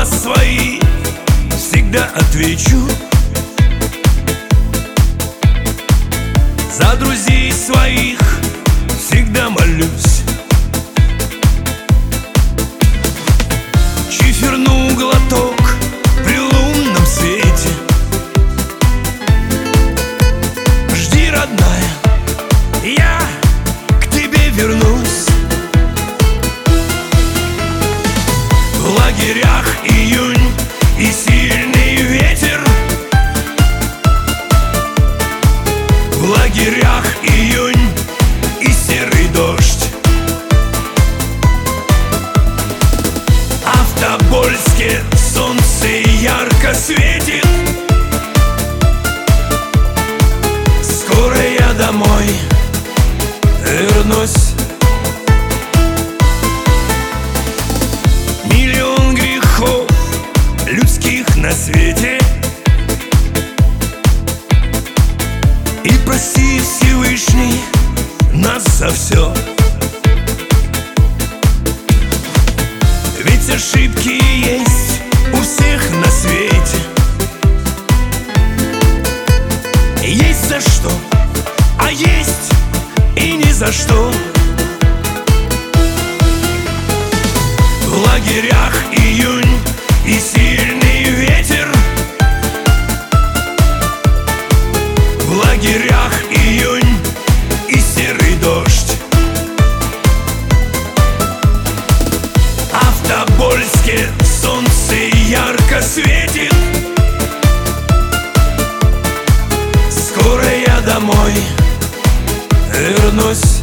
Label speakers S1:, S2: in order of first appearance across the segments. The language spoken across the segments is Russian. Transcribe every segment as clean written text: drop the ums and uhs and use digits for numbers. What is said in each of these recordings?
S1: слова свои всегда отвечу. За друзей своих всегда молюсь. Чиферну глоток при лунном свете. Жди, родная, я к тебе вернусь. В лагерях июнь и сильный ветер. В лагерях июнь и серый дождь. А в Тобольске солнце ярко светит. Скоро я домой вернусь. Миллион грехов людских на свете. И прости, Всевышний, нас за все. Ведь ошибки есть у всех на свете. Есть за что, а есть и ни за что. В лагерях июнь и сильный ветер. В лагерях июнь и серый дождь. А в Тобольске солнце ярко светит. Скоро я домой вернусь.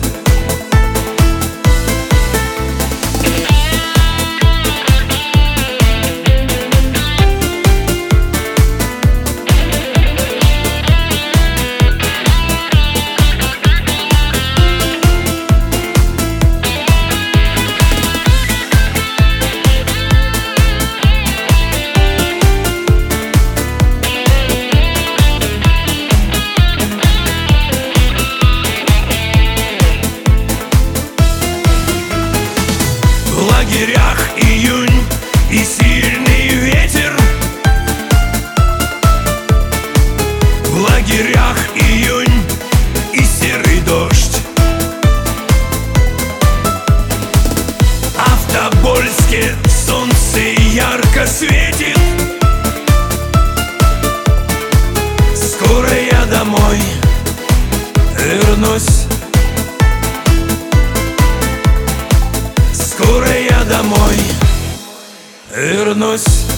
S1: В лагерях июнь и сильный ветер. В лагерях июнь и серый дождь. А в Тобольске солнце ярко светит. Скоро я домой вернусь. Скоро я домой вернусь.